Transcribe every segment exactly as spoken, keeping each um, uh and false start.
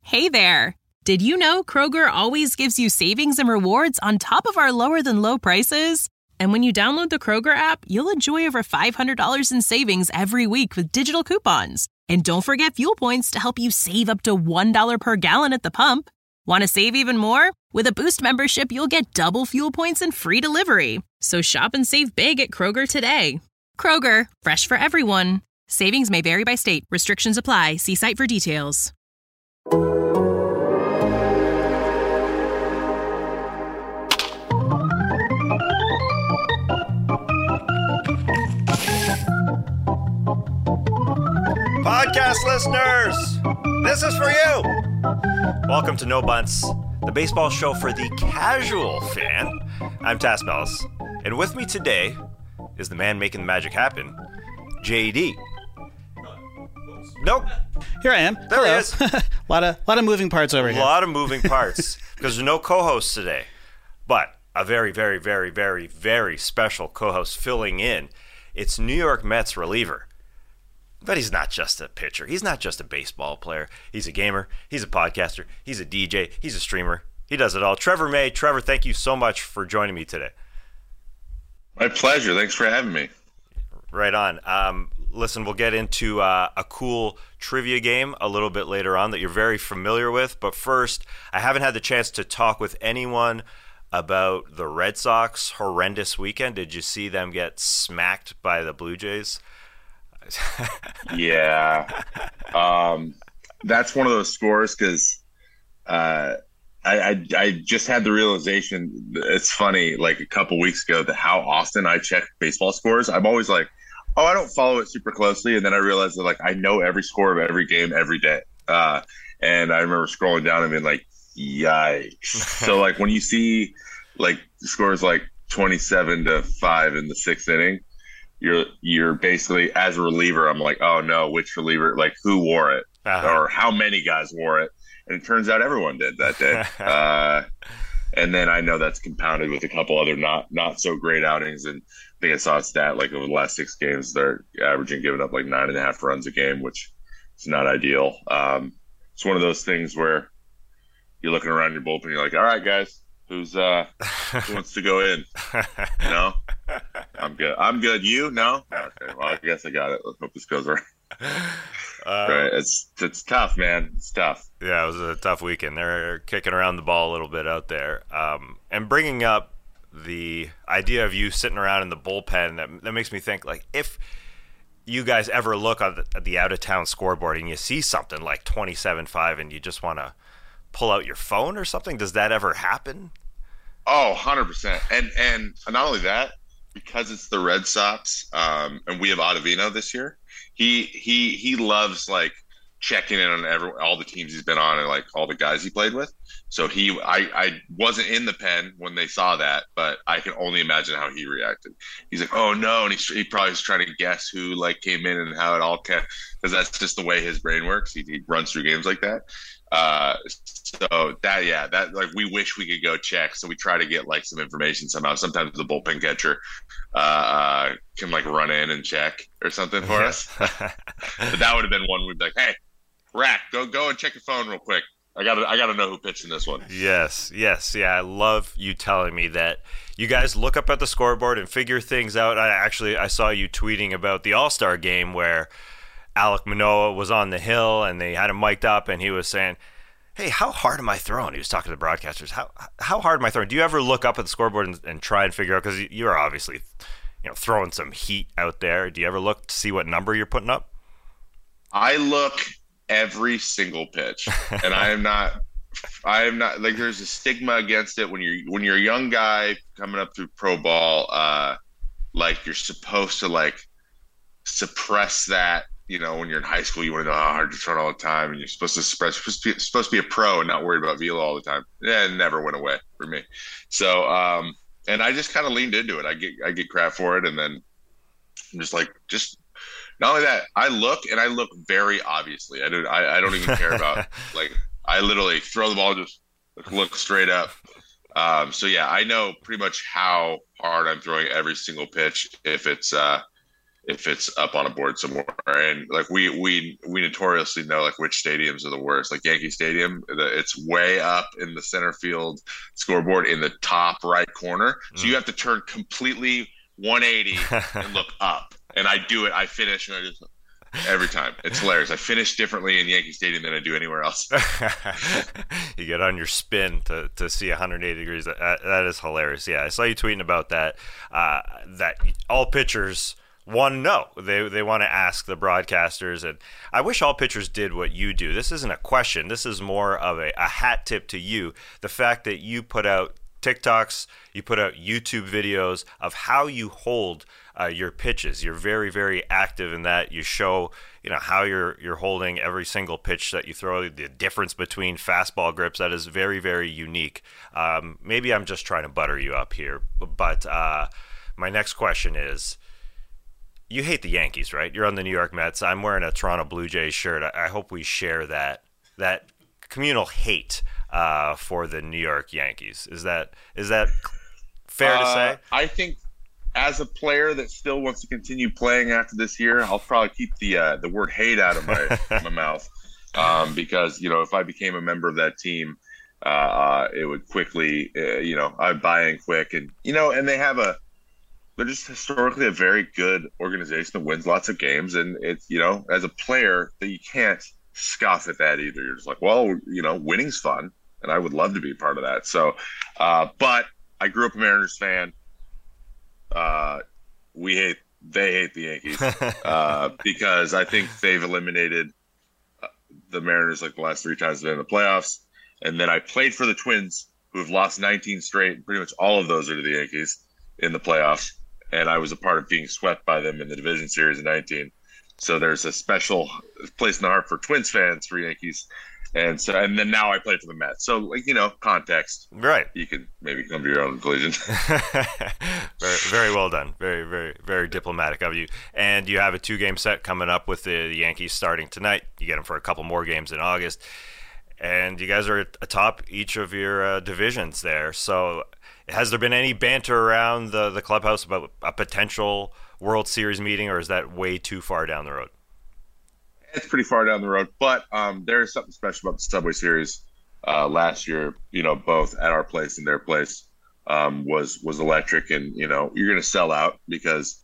Hey there! Did you know Kroger always gives you savings and rewards on top of our lower-than-low prices? And when you download the Kroger app, you'll enjoy over five hundred dollars in savings every week with digital coupons. And don't forget fuel points to help you save up to one dollar per gallon at the pump. Want to save even more? With a Boost membership, you'll get double fuel points and free delivery. So shop and save big at Kroger today. Kroger, fresh for everyone. Savings may vary by state. Restrictions apply. See site for details. Podcast listeners, this is for you. Welcome to No Bunts, the baseball show for the casual fan. I'm Tass Bellis, and with me today is the man making the magic happen, J D. Nope. Here I am. There Hello. he is. A lot of, lot of moving parts over A here. A lot of moving parts because there's no co-host today, but a very, very, very, very, very special co-host filling in. It's New York Mets reliever. But he's not just a pitcher. He's not just a baseball player. He's a gamer. He's a podcaster. He's a D J. He's a streamer. He does it all. Trevor May. Trevor, thank you so much for joining me today. My pleasure. Thanks for having me. Right on. Um, listen, we'll get into uh, a cool trivia game a little bit later on that you're very familiar with. But first, I haven't had the chance to talk with anyone about the Red Sox horrendous weekend. Did you see them get smacked by the Blue Jays? Yeah. Um, that's one of those scores because uh, I, I I just had the realization, it's funny, like a couple weeks ago, that how often I check baseball scores. I'm always like, oh, I don't follow it super closely. And then I realized that, like, I know every score of every game every day. Uh, and I remember scrolling down and being like, yikes. So, like, when you see, like, scores like twenty-seven to five in the sixth inning, you're you're basically, as a reliever, I'm like, oh no, which reliever, like who wore it, uh-huh. or how many guys wore it, and it turns out everyone did that day. uh, and then I know that's compounded with a couple other not not so great outings. And I think I saw a stat like over the last six games, they're averaging giving up like nine and a half runs a game, which is not ideal. Um, it's one of those things where you're looking around your bullpen, you're like, all right, guys. Who's uh who wants to go in? No, I'm good. I'm good. You? No. Okay. Well, I guess I got it. Let's hope this goes right. Uh, right. It's it's tough, man. It's tough. Yeah, it was a tough weekend. They're kicking around the ball a little bit out there, um, and bringing up the idea of you sitting around in the bullpen. That that makes me think, like, if you guys ever look at the, at the out of town scoreboard and you see something like twenty-seven five, and you just want to pull out your phone or something, does that ever happen? Oh, one hundred percent. And and not only that, because it's the Red Sox, um, and we have Ottavino this year, he he he loves, like, checking in on every, all the teams he's been on and, like, all the guys he played with. So he I, I wasn't in the pen when they saw that, but I can only imagine how he reacted. He's like, oh, no, and he, he probably was trying to guess who, like, came in and how it all came, because that's just the way his brain works. He, he runs through games like that. Uh, so that, yeah, that, like, we wish we could go check. So we try to get, like, some information somehow. Sometimes the bullpen catcher uh, uh, can, like, run in and check or something for us. But that would have been one we'd be like, hey, Rack, go go and check your phone real quick. I gotta I gotta know who pitched in this one. Yes, yes, yeah. I love you telling me that you guys look up at the scoreboard and figure things out. I actually I saw you tweeting about the All-Star game where Alek Manoah was on the hill and they had him mic'd up and he was saying, hey, how hard am I throwing? He was talking to the broadcasters. How how hard am I throwing? Do you ever look up at the scoreboard and, and try and figure out, because you're obviously, you know, throwing some heat out there. Do you ever look to see what number you're putting up? I look every single pitch, and I am not I am not like, there's a stigma against it when you're when you're a young guy coming up through pro ball. Uh, like, you're supposed to, like, suppress that. You know, when you're in high school, you want to know how hard you're throwing all the time, and you're supposed to suppress, supposed to be, supposed to be a pro and not worried about velo all the time. Yeah, it never went away for me. So, um, and I just kind of leaned into it. I get I get crap for it, and then I'm just like, just not only that, I look and I look very obviously. I don't I, I don't even care about, like, I literally throw the ball, just look straight up. Um, so yeah, I know pretty much how hard I'm throwing every single pitch. If it's uh, if it's up on a board somewhere. And like we we we notoriously know like which stadiums are the worst. Like Yankee Stadium, it's way up in the center field scoreboard in the top right corner. So mm. you have to turn completely one eighty and look up. And I do it. I finish and I just every time. It's hilarious. I finish differently in Yankee Stadium than I do anywhere else. You get on your spin to, to see one hundred eighty degrees. That, that is hilarious. Yeah, I saw you tweeting about that. Uh, that all pitchers want to know. They they want to ask the broadcasters, and I wish all pitchers did what you do. This isn't a question. This is more of a, a hat tip to you. The fact that you put out TikToks, you put out YouTube videos of how you hold uh, your pitches. You're very, very active in that. You show, you know, how you're you're holding every single pitch that you throw, the difference between fastball grips. That is very, very unique. Um, maybe I'm just trying to butter you up here, but uh, my next question is, you hate the Yankees, right? You're on the New York Mets. I'm wearing a Toronto Blue Jays shirt. I, I hope we share that that communal hate uh, for the New York Yankees. Is that is that fair uh, to say? I think as a player that still wants to continue playing after this year, I'll probably keep the uh, the word hate out of my my mouth um, because you know if I became a member of that team, uh, uh, it would quickly uh, you know I'd buy in quick, and you know and they have a they're just historically a very good organization that wins lots of games, and it's you know as a player that you can't scoff at that either. You're just like, well, you know, winning's fun, and I would love to be part of that. So, uh, but I grew up a Mariners fan. Uh, we hate, they hate the Yankees uh, because I think they've eliminated the Mariners like the last three times they've been in the playoffs. And then I played for the Twins, who have lost nineteen straight. Pretty much all of those are to the Yankees in the playoffs. And I was a part of being swept by them in the division series in nineteen. So there's a special place in the heart for Twins fans for Yankees. And so, and then now I play for the Mets. So, like, you know, context. Right. You can maybe come to your own conclusion. very, very well done. Very, very, very diplomatic of you. And you have a two-game set coming up with the, the Yankees starting tonight. You get them for a couple more games in August. And you guys are atop each of your uh, divisions there. So has there been any banter around the, the clubhouse about a potential World Series meeting, or is that way too far down the road? It's pretty far down the road, but um, there's something special about the Subway Series. Uh, last year, you know, both at our place and their place um, was was electric, and you know, you're going to sell out because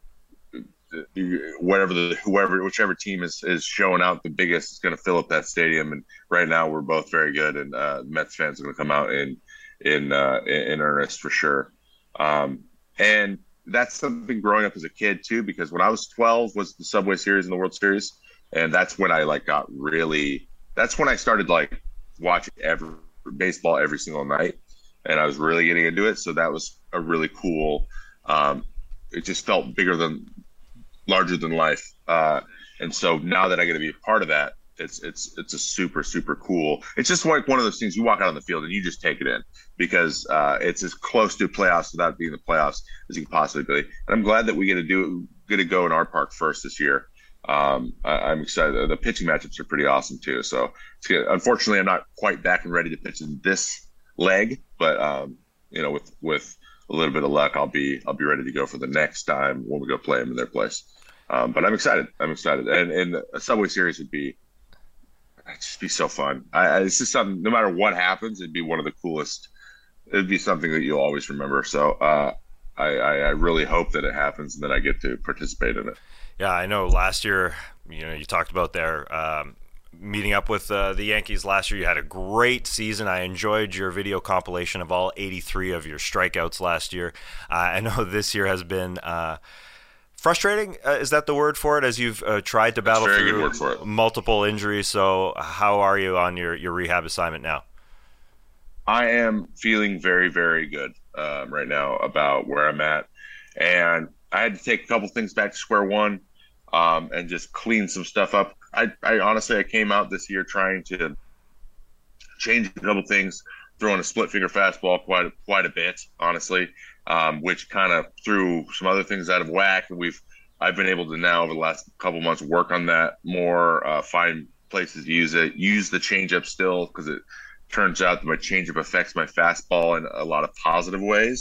whatever the whoever whichever team is is showing out the biggest is going to fill up that stadium. And right now, we're both very good, and uh, Mets fans are going to come out in in uh, in earnest for sure. Um, and that's something growing up as a kid too, because when I was twelve was the Subway Series and the World Series. And that's when I like got really, that's when I started like watching every baseball every single night. And I was really getting into it. So that was a really cool, um, it just felt bigger than, larger than life. Uh, and so now that I get to be a part of that, it's, it's, it's a super, super cool. It's just like one of those things you walk out on the field and you just take it in because uh, it's as close to playoffs without being the playoffs as you can possibly be. And I'm glad that we get to do, get to go in our park first this year. Um, I, I'm excited. The pitching matchups are pretty awesome too. So it's good. Unfortunately, I'm not quite back and ready to pitch in this leg, but um, you know, with with a little bit of luck, I'll be I'll be ready to go for the next time when we go play them in their place. Um, but I'm excited. I'm excited, and and a Subway Series would be it'd just be so fun. I, I, it's just something. No matter what happens, it'd be one of the coolest. It'd be something that you'll always remember. So uh, I, I I really hope that it happens and that I get to participate in it. Yeah, I know last year, you know, you talked about there um, meeting up with uh, the Yankees last year. You had a great season. I enjoyed your video compilation of all eighty-three of your strikeouts last year. Uh, I know this year has been uh, frustrating. Uh, is that the word for it? As you've uh, tried to battle through multiple injuries. So how are you on your, your rehab assignment now? I am feeling very, very good um, right now about where I'm at. And I had to take a couple things back to square one um, and just clean some stuff up. I, I honestly, I came out this year trying to change a couple things, throwing a split finger fastball quite quite a bit, honestly, um, which kind of threw some other things out of whack. And we've I've been able to now over the last couple months work on that more, uh, find places to use it, use the changeup still because it turns out that my changeup affects my fastball in a lot of positive ways.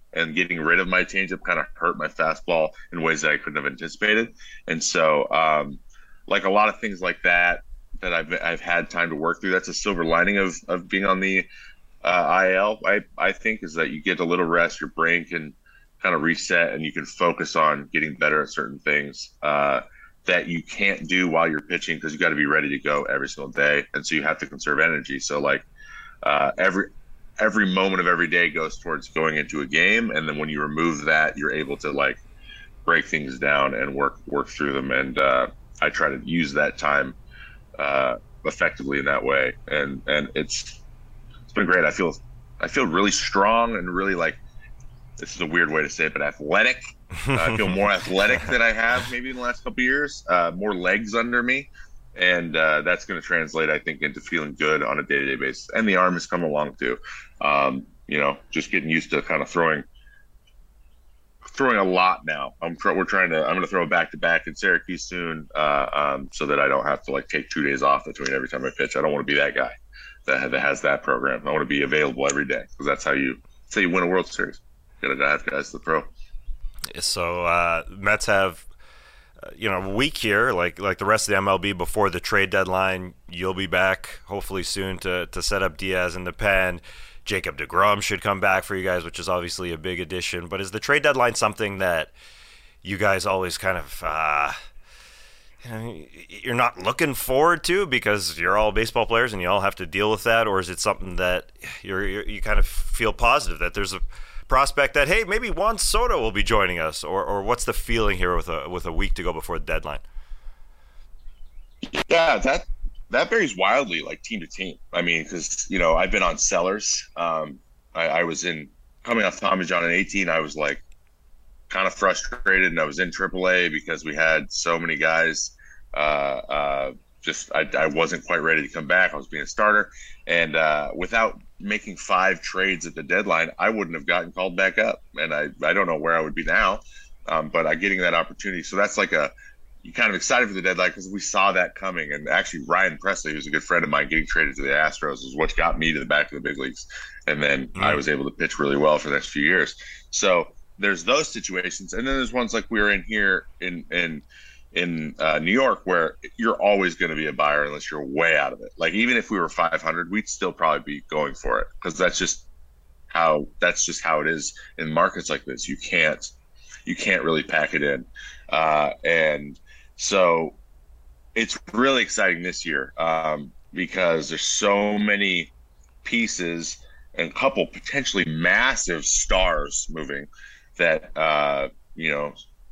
and getting rid of my changeup kind of hurt my fastball in ways that I couldn't have anticipated. And so, um, like a lot of things like that, that I've I've had time to work through. That's a silver lining of of being on the uh, I L. I I think is that you get a little rest, your brain can kind of reset, and you can focus on getting better at certain things uh, that you can't do while you're pitching because you got to be ready to go every single day, and so you have to conserve energy. So like uh, every every moment of every day goes towards going into a game, and then when you remove that, you're able to like break things down and work work through them. And uh, I try to use that time uh, effectively in that way, and and it's it's been great. I feel I feel really strong and really like. This is a weird way to say it, but athletic. Uh, I feel more athletic than I have maybe in the last couple of years. Uh, more legs under me, and uh, that's going to translate, I think, into feeling good on a day-to-day basis. And the arm has come along too. Um, you know, just getting used to kind of throwing, throwing a lot now. I'm tr- we're trying to. I'm going to throw a back-to-back in Syracuse soon, uh, um, so that I don't have to like take two days off between every time I pitch. I don't want to be that guy that, that has that program. I want to be available every day because that's how you that's how you win a World Series. Got to have guys to the pro. So uh, Mets have, uh, you know, a week here, like like the rest of the M L B before the trade deadline. You'll be back hopefully soon to to set up Diaz in the pen. Jacob deGrom should come back for you guys, which is obviously a big addition. But is the trade deadline something that you guys always kind of, uh, you know, you're not looking forward to because you're all baseball players and you all have to deal with that, or is it something that you're, you're you kind of feel positive that there's a prospect that, hey, maybe Juan Soto will be joining us, or or what's the feeling here with a with a week to go before the deadline? Yeah, that that varies wildly, like team to team. I mean, because you know I've been on Sellers. Um, I, I was in coming off Tommy John in eighteen. I was like kind of frustrated, and I was in triple A because we had so many guys. Uh, uh, just I, I wasn't quite ready to come back. I was being a starter, and uh, without making five trades at the deadline, I wouldn't have gotten called back up, and I, I don't know where I would be now, um, but I'm getting that opportunity. So that's like a you kind of excited for the deadline because we saw that coming. And actually, Ryan Presley, who's a good friend of mine, getting traded to the Astros is what got me to the back of the big leagues, and then mm-hmm. I was able to pitch really well for the next few years. So there's those situations, and then there's ones like we were in here in in. in uh, New York where you're always going to be a buyer unless you're way out of it. Like even if we were five hundred, we'd still probably be going for it because that's just how that's just how it is in markets like this. You can't you can't really pack it in, uh, and so it's really exciting this year um, because there's so many pieces and a couple potentially massive stars moving that uh, you know.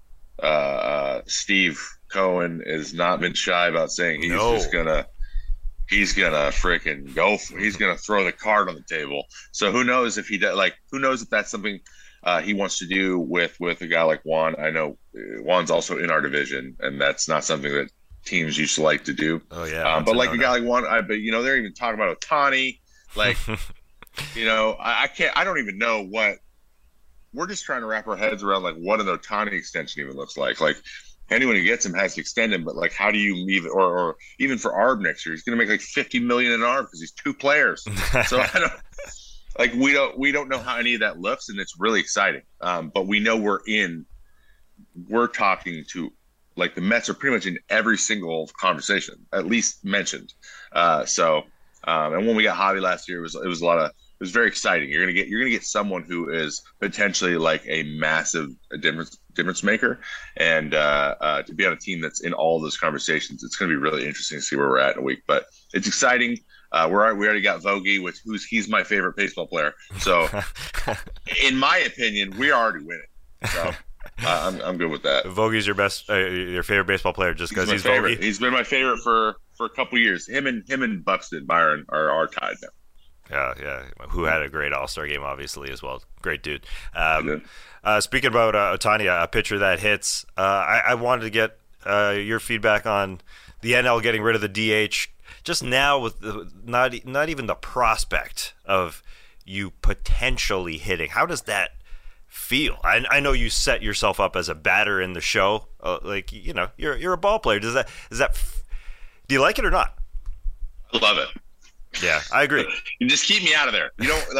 Uh, Steve Cohen has not been shy about saying he's no. just gonna he's gonna freaking go for, he's gonna throw the card on the table. So who knows if he does, like who knows if that's something uh, he wants to do with with a guy like Juan. I know Juan's also in our division, and that's not something that teams used to like to do. Oh yeah, um, but like a guy like Juan, I but you know they're even talking about Ohtani. Like you know I, I can't I don't even know what. We're just trying to wrap our heads around like what an Ohtani extension even looks like. Like anyone who gets him has to extend him, but like how do you leave it? Or, or even for Arb next year, he's going to make like fifty million in Arb because he's two players. So I don't like we don't we don't know how any of that looks, and it's really exciting. Um, but we know we're in. We're talking to like the Mets are pretty much in every single conversation, at least mentioned. Uh, so um, and when we got Javi last year, it was it was a lot of. It was very exciting. You're gonna get you're gonna get someone who is potentially like a massive difference difference maker, and uh, uh, to be on a team that's in all of those conversations, it's gonna be really interesting to see where we're at in a week. But it's exciting. Uh, we're we already got Vogie, which who's he's my favorite baseball player. So, in my opinion, we're already winning. So uh, I'm I'm good with that. Vogie's your best, uh, your favorite baseball player, just because he's, he's Vogie. He's been my favorite for, for a couple years. Him and him and Buxton Byron are are tied now. Yeah, yeah. Who had a great All-Star game, obviously, as well. Great dude. Um, uh, speaking about uh, Ohtani, a pitcher that hits, uh, I, I wanted to get uh, your feedback on the N L getting rid of the D H. Just now, with the, not not even the prospect of you potentially hitting. How does that feel? I, I know you set yourself up as a batter in the show. Uh, like you know, you're you're a ball player. Does that is that? Do you like it or not? I love it. Yeah, I agree. You just keep me out of there. You don't like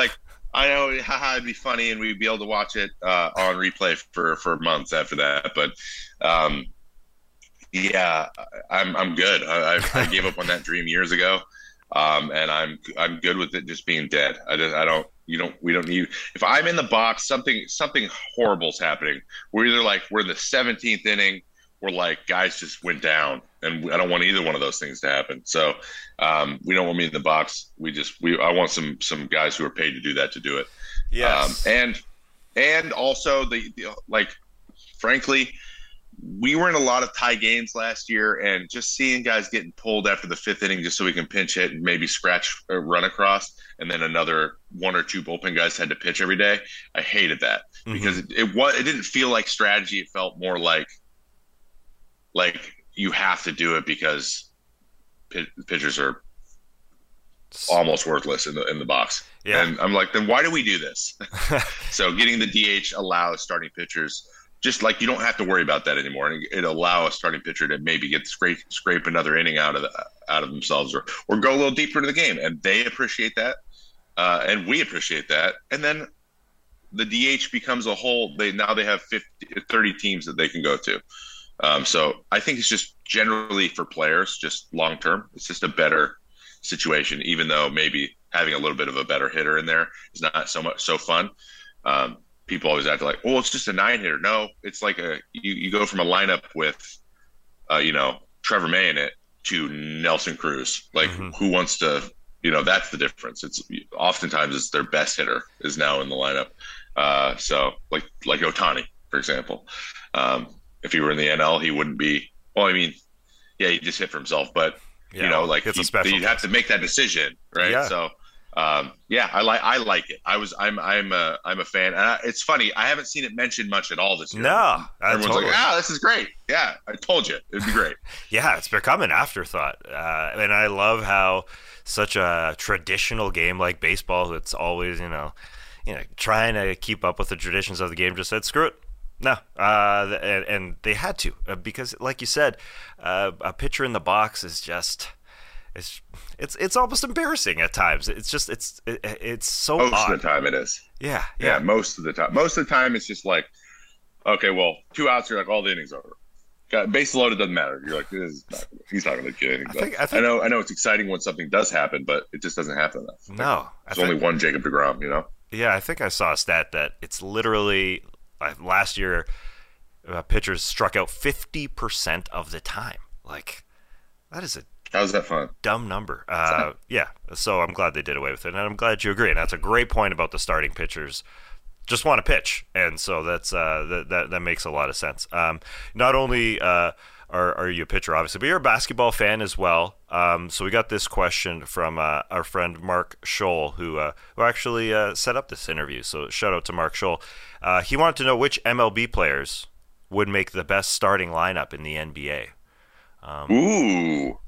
I know, haha, it'd be funny, and we'd be able to watch it uh, on replay for for months after that. But um, yeah, I'm I'm good. I, I, I gave up on that dream years ago, um, and I'm I'm good with it just being dead. I just I don't you don't we don't need. If I'm in the box, something something horrible's happening. We're either like we're in the seventeenth inning, or like guys just went down, and I don't want either one of those things to happen. So um, we don't want me in the box. We just we I want some some guys who are paid to do that to do it. Yes. Um, and and also the, the like, frankly, we were in a lot of tie games last year, and just seeing guys getting pulled after the fifth inning just so we can pinch hit and maybe scratch or run across, and then another one or two bullpen guys had to pitch every day. I hated that mm-hmm. because it, it was it didn't feel like strategy. It felt more like like you have to do it because pit, pitchers are almost worthless in the in the box. Yeah. And I'm like, then why do we do this? So getting the D H allows starting pitchers, just like you don't have to worry about that anymore. And it allows a starting pitcher to maybe get scrape scrape another inning out of the, out of themselves, or or go a little deeper into the game, and they appreciate that, uh, and we appreciate that. And then the D H becomes a whole. They now they have fifty, thirty teams that they can go to. Um, so I think it's just generally for players, just long term, it's just a better situation, even though maybe having a little bit of a better hitter in there is not so much so fun. Um, people always act like, oh, it's just a nine hitter. No, it's like a you, you go from a lineup with, uh, you know, Trevor May in it to Nelson Cruz. Like, mm-hmm. who wants to, you know, that's the difference. It's oftentimes it's their best hitter is now in the lineup. Uh, so like like Ohtani, for example. Um, if he were in the N L, he wouldn't be. Well, I mean, yeah, he just hit for himself, but yeah, you know, like it's he, a special you'd have to make that decision, right? Yeah. So, um, yeah, I like I like it. I was I'm I'm a I'm a fan. And I, it's funny, I haven't seen it mentioned much at all this year. No, everyone's totally. like, ah, this is great. Yeah, I told you it'd be great. Yeah, it's become an afterthought, uh, and I love how such a traditional game like baseball, it's always you know, you know, trying to keep up with the traditions of the game, just said screw it. No, uh, and, and they had to uh, because, like you said, uh, a pitcher in the box is just it's it's it's almost embarrassing at times. It's just it's it, it's so most odd. of the time it is. Yeah, yeah, yeah, most of the time. Most of the time it's just like, okay, well, two outs, you're like, all the innings over. Got base loaded, doesn't matter. You're like, this is not, he's not going to get anything. I, think, I, think, I know, I know, it's exciting when something does happen, but it just doesn't happen enough. No, there's only one Jacob deGrom, you know. Yeah, I think I saw a stat that it's literally. Uh, last year, uh, pitchers struck out fifty percent of the time. Like, that is a how's that fun? Dumb number. Uh, yeah, so I'm glad they did away with it, and I'm glad you agree. And that's a great point about the starting pitchers just want to pitch, and so that's uh, that, that that makes a lot of sense. Um, not only uh, are are you a pitcher, obviously, but you're a basketball fan as well. Um, so we got this question from uh, our friend Mark Scholl, who uh, who actually uh, set up this interview. So shout out to Mark Scholl. Uh, he wanted to know which M L B players would make the best starting lineup in the N B A. Um, Ooh,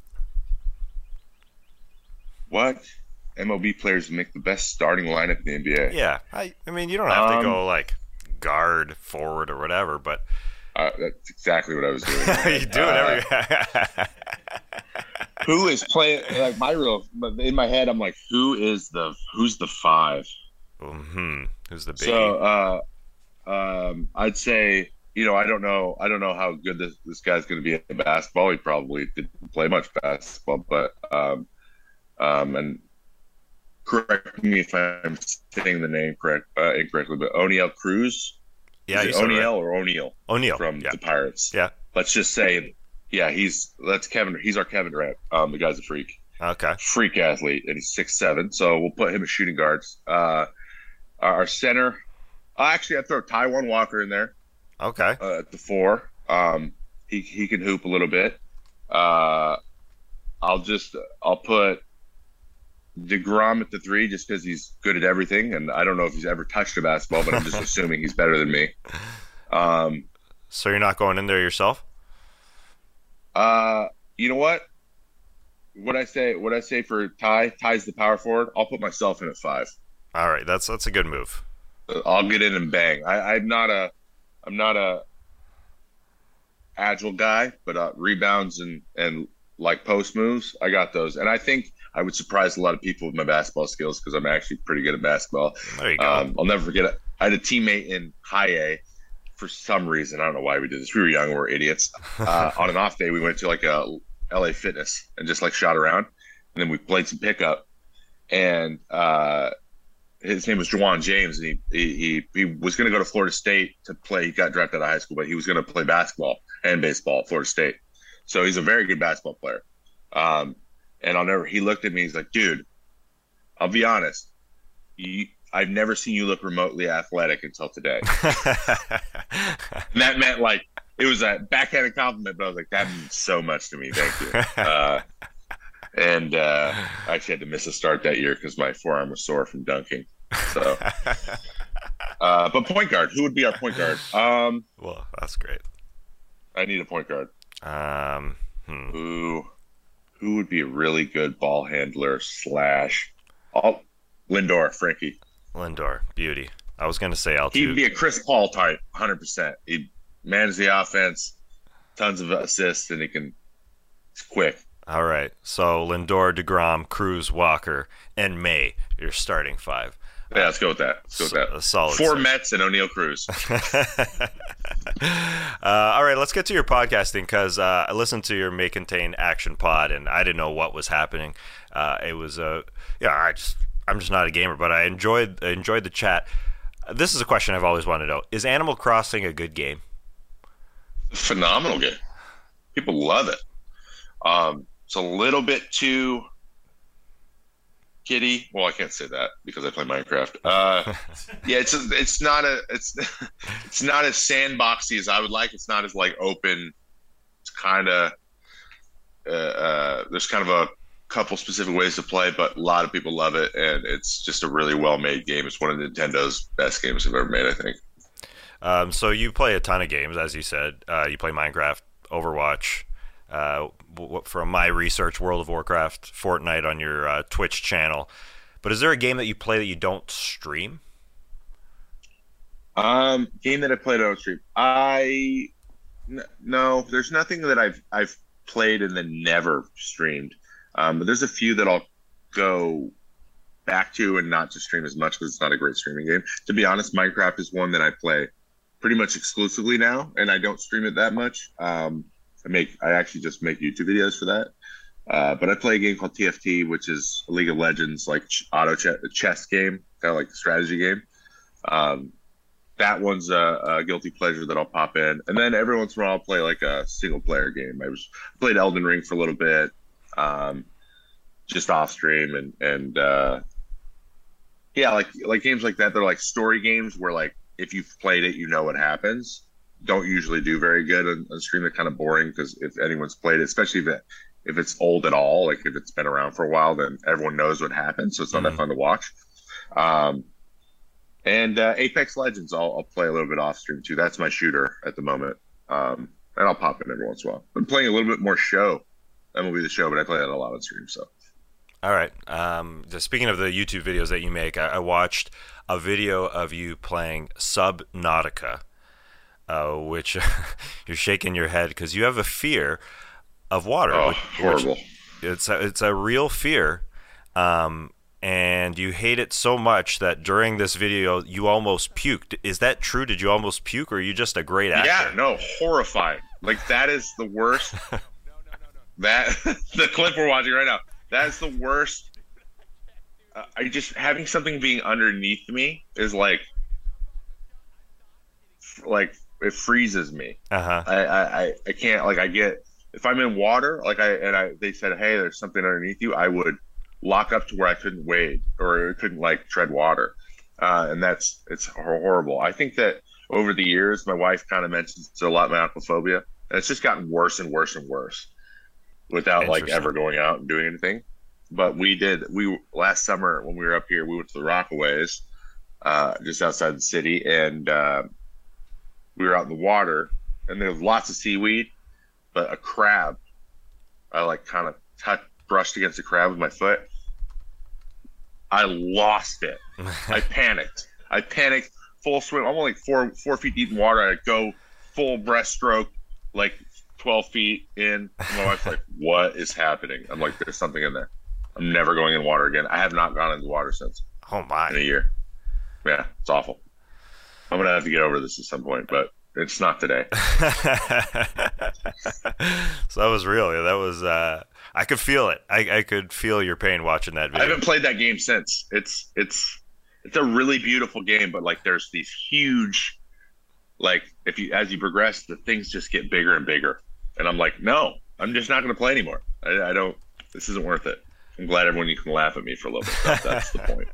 what M L B players make the best starting lineup in the N B A? Yeah, I, I mean, you don't have um, to go like guard, forward, or whatever, but uh, that's exactly what I was doing. You do it every. Who is playing? Like my real in my head, I'm like, who is the who's the five? Mm-hmm. Who's the big? So, uh, um, I'd say, you know, I don't know, I don't know how good this this guy's going to be at basketball. He probably didn't play much basketball, but um, um, and correct me if I'm saying the name correct uh, incorrectly, but O'Neal Cruz. Yeah, is it O'Neal or O'Neal? O'Neal from yeah. the Pirates. Yeah. Let's just say, yeah, he's that's Kevin. He's our Kevin Durant. Um, the guy's a freak. Okay. Freak athlete, and he's six seven. So we'll put him as shooting guards. Uh, our center. Uh, actually, I'd throw Taijuan Walker in there. Okay. Uh, at the four. Um, he he can hoop a little bit. Uh, I'll just I'll put DeGrom at the three just because he's good at everything, and I don't know if he's ever touched a basketball, but I'm just assuming he's better than me. Um, so you're not going in there yourself? Uh, you know what? What I say? What I say for Ty? Ty's the power forward. I'll put myself in at five. All right, that's that's a good move. I'll get in and bang. I, I'm not a, I'm not a agile guy, but uh, rebounds and and like post moves, I got those. And I think I would surprise a lot of people with my basketball skills because I'm actually pretty good at basketball. There you go. Um, I'll never forget it. I had a teammate in high A for some reason. I don't know why we did this. We were young. We were idiots. Uh, on an off day, we went to like a L A Fitness and just like shot around. And then we played some pickup. And uh, his name was Juwan James. And he, he, he, he was going to go to Florida State to play. He got drafted out of high school, but he was going to play basketball and baseball at Florida State. So he's a very good basketball player. Um, and I'll never, he looked at me, he's like, dude, I'll be honest. You, I've never seen you look remotely athletic until today. And that meant like, it was a backhanded compliment, but I was like, that means so much to me. Thank you. Uh, and uh, I actually had to miss a start that year because my forearm was sore from dunking. So, uh, but point guard, who would be our point guard? Um, well, that's great. I need a point guard. Um, hmm. Who, who would be a really good ball handler slash oh, Lindor, Frankie. Lindor, beauty. I was going to say Altuve. He'd be a Chris Paul type, one hundred percent. He'd manage the offense, tons of assists, and he can. It's quick. All right. So Lindor, DeGrom, Cruz, Walker, and May. Your starting five. Yeah, let's go with that. Let's go with that. A solid Four set. Mets and O'Neal Cruz. uh, all right, let's get to your podcasting because uh, I listened to your May Contain Action Pod and I didn't know what was happening. Uh, it was a uh, yeah. I just I'm just not a gamer, but I enjoyed I enjoyed the chat. This is a question I've always wanted to know: is Animal Crossing a good game? Phenomenal game. People love it. Um, it's a little bit too kiddie. Well, I can't say that because I play Minecraft. Uh, yeah, it's a, it's not a it's it's not as sandboxy as I would like. It's not as like open. It's kind of uh, uh, there's kind of a couple specific ways to play, but a lot of people love it, and it's just a really well made game. It's one of Nintendo's best games I've ever made, I think. Um, so you play a ton of games, as you said. Uh, you play Minecraft, Overwatch. Uh, w- from my research, World of Warcraft, Fortnite on your uh, Twitch channel. But is there a game that you play that you don't stream? Um, game that I played on stream. I n- no, there's nothing that I've I've played and then never streamed. Um, but there's a few that I'll go back to and not to stream as much because it's not a great streaming game. To be honest, Minecraft is one that I play pretty much exclusively now, and I don't stream it that much. Um, I make I actually just make YouTube videos for that. Uh, but I play a game called T F T, which is a League of Legends like ch- auto ch- chess game, kind of like a strategy game. Um, that one's a, a guilty pleasure that I'll pop in, and then every once in a while I'll play like a single player game. I was played Elden Ring for a little bit, um, just off stream, and and uh, yeah, like like games like that. They're like story games where like if you've played it, you know what happens. Don't usually do very good on, on stream. They're kind of boring because if anyone's played it, especially if it, if it's old at all, like if it's been around for a while, then everyone knows what happens. So it's not mm-hmm. that fun to watch. Um, and uh, Apex Legends, I'll, I'll play a little bit off stream too. That's my shooter at the moment. Um, and I'll pop in every once in a while. I'm playing a little bit more show. M L B The Show, but I play that a lot on stream. So. All right. Um, just speaking of the YouTube videos that you make, I, I watched a video of you playing Subnautica. Uh, which you're shaking your head because you have a fear of water. Oh, which, horrible! Which it's a, it's a real fear, um, and you hate it so much that during this video you almost puked. Is that true? Did you almost puke, or are you just a great actor? Yeah, no, horrifying. Like that is the worst. no, no, no, no. That the clip we're watching right now. That is the worst. Uh, I just having something being underneath me is like, like. It freezes me. Uh-huh. I, I, I can't like I get if I'm in water like I and I they said hey there's something underneath you I would lock up to where I couldn't wade or couldn't like tread water, uh, and that's it's horrible. I think that over the years my wife kind of mentions a lot my aquaphobia and it's just gotten worse and worse and worse without like ever going out and doing anything. But we did we last summer when we were up here we went to the Rockaways, uh, just outside the city and. Uh, We were out in the water, and there was lots of seaweed, but a crab. I like kind of touched, brushed against a crab with my foot. I lost it. I panicked. I panicked. Full swim. I'm only like four four feet deep in water. I go full breaststroke, like twelve feet in. And my wife's like, "What is happening?" I'm like, "There's something in there." I'm never going in water again. I have not gone into water since Oh my! in a year. Yeah, it's awful. I'm gonna have to get over this at some point, but it's not today. So that was real. Yeah, that was. Uh, I could feel it. I, I could feel your pain watching that video. I haven't played that game since. It's it's it's a really beautiful game, but like there's these huge, like if you as you progress, the things just get bigger and bigger, and I'm like, no, I'm just not gonna play anymore. I, I don't. This isn't worth it. I'm glad everyone you can laugh at me for a little bit. That, that's the point.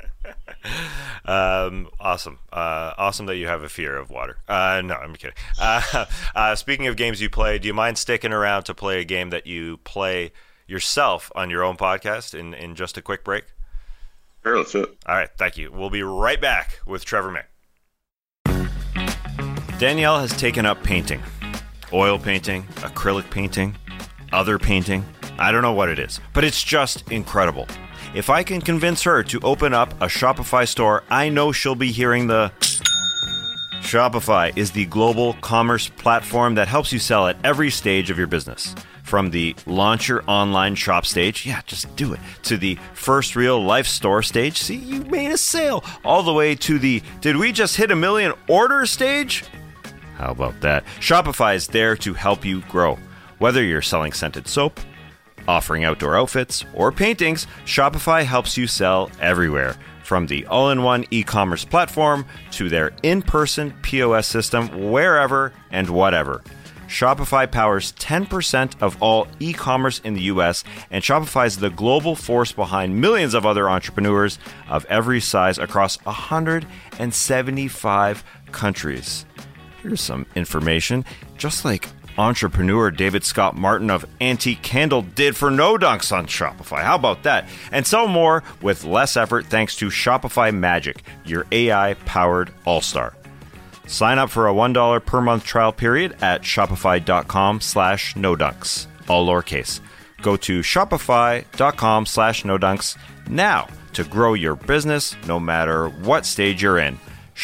Um, awesome. Uh, awesome that you have a fear of water. Uh, no, I'm kidding. Uh, uh, speaking of games you play, do you mind sticking around to play a game that you play yourself on your own podcast in, in just a quick break? Sure, let's do it. All right, thank you. We'll be right back with Trevor May. Danielle has taken up painting. Oil painting, acrylic painting, other painting. I don't know what it is, but it's just incredible. If I can convince her to open up a Shopify store, I know she'll be hearing the... Shopify is the global commerce platform that helps you sell at every stage of your business. From the launch your online shop stage, yeah, just do it, to the first real life store stage, see, you made a sale, all the way to the did we just hit a million orders stage? How about that? Shopify is there to help you grow. Whether you're selling scented soap, offering outdoor outfits, or paintings, Shopify helps you sell everywhere. From the all-in-one e-commerce platform to their in-person P O S system, wherever and whatever. Shopify powers ten percent of all e-commerce in the U S, and Shopify is the global force behind millions of other entrepreneurs of every size across one hundred seventy-five countries. Here's some information. Just like entrepreneur David Scott Martin of Antique Candle did for No Dunks on Shopify. How about that? And so more with less effort thanks to Shopify Magic, your A I-powered all-star. Sign up for a one dollar per month trial period at shopify.com slash no dunks, all lowercase. Go to shopify.com slash no dunks now to grow your business no matter what stage you're in.